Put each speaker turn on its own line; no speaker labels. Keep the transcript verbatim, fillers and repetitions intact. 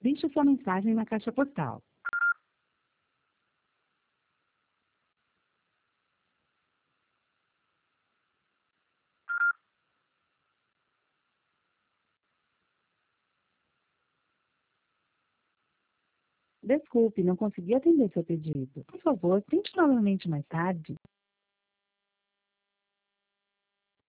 Deixe sua mensagem na caixa postal. Desculpe, não consegui atender seu pedido. Por favor, tente novamente mais tarde.